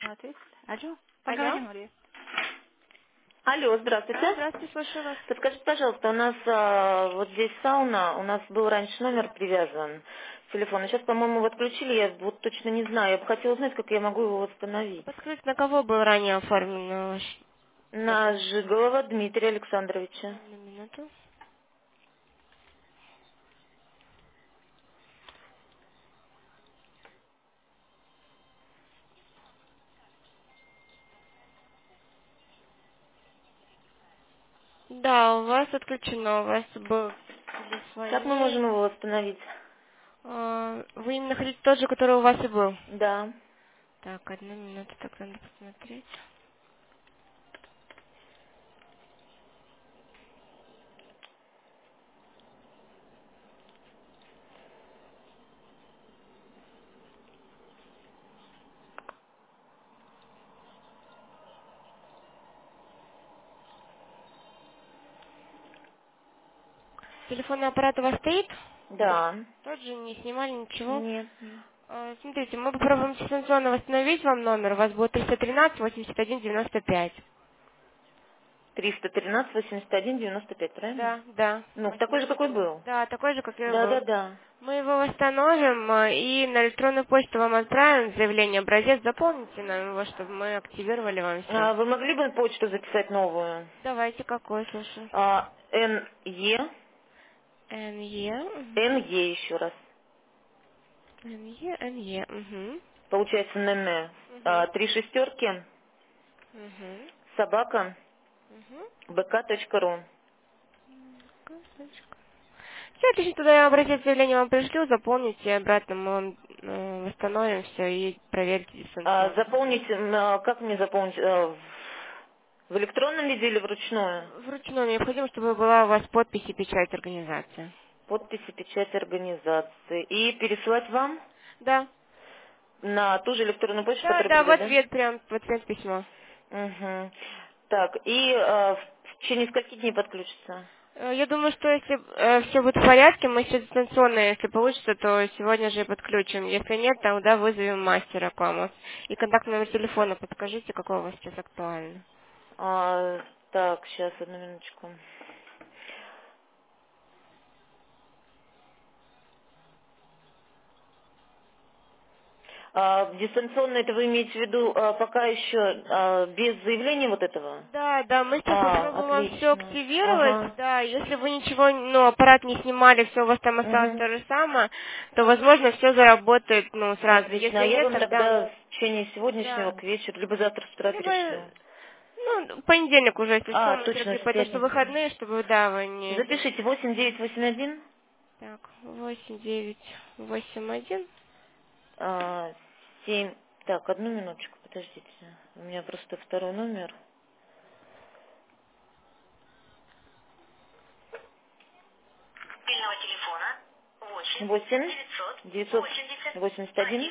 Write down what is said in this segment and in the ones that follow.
Ответь. Алло, Алло. поговорим, Мария. Алло, здравствуйте. Здравствуйте, слушаю вас. Подскажите, пожалуйста, у нас вот здесь сауна, у нас был раньше номер привязан к телефону. Сейчас, по-моему, его отключили, я вот точно не знаю. Я бы хотела узнать, как я могу его восстановить. Подскажите, на кого был ранее оформлен ваш На заказ? Жиголова Дмитрия Александровича. Одну минуту. Да, у вас отключено, у вас был Как мы телефоней. можем его восстановить? Вы именно хотите тот же, который у вас и был? Да. Так, одну минуту, так надо посмотреть. Телефонный аппарат у вас стоит? Да. Тот же, не снимали ничего? Нет, нет. Смотрите, мы попробуем дистанционно восстановить вам номер. У вас будет 313 81 95. 313 81 95, правильно? Да, да. Ну, такой же, какой был. Да, такой же, как и Да, да, был. да. Мы его восстановим и на электронную почту вам отправим заявление, образец. Заполните нам его, чтобы мы активировали вам все. Вы могли бы почту записать новую? Давайте, какой, слушай. НЕ, НЕ, угу. НЕ еще раз. НЕ, угу. Получается НН. Угу. 3 шестерки, Угу. собака, Угу. bk.ru. Все, отлично, тогда я образец заявления вам пришлю, заполните, обратно мы вам восстановим все и проверьте дистанционно. Заполнить, как мне заполнить? В электронном виде или вручную? Вручную необходимо, чтобы была у вас подпись и печать организации. Подпись и печать организации. И пересылать вам Да, на ту же электронную почту, да, которая да, в придет, да? ответ, прям в ответ письмо. Угу. Так, и в течение скольких дней подключится? Я думаю, что если все будет в порядке, мы все дистанционно, если получится, то сегодня же и подключим. Если нет, тогда вызовем мастера к вам. И контактный номер телефона подскажите, какой у вас сейчас актуальный. Так, сейчас, одну минуточку. Дистанционно это вы имеете в виду пока еще без заявления вот этого? Да, да, мы сейчас попробуем вам все Отлично. активировать. Ага. Да, если вы ничего, ну, аппарат не снимали, все у вас там осталось Угу. то же самое, то, возможно, все заработает, ну, сразу. Отлично. А Если я нет, вам тогда, тогда в течение сегодняшнего да. к вечеру, либо завтра с утра Либо, перешлю. ну, понедельник уже, если что, мы Точно, все-таки в потому что пятницу. выходные, чтобы, да, вы не... Запишите 8981 Так, 8981. 7. Так, одну минуточку, подождите. У меня просто второй номер. 8 981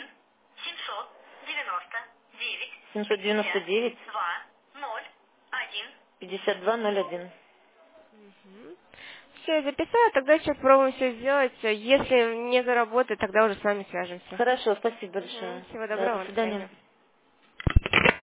799 5201. Все, я записала, тогда сейчас пробуем все сделать. Если не заработает, тогда уже с вами свяжемся. Хорошо, спасибо большое. Всего Да, до доброго, до свидания. свидания.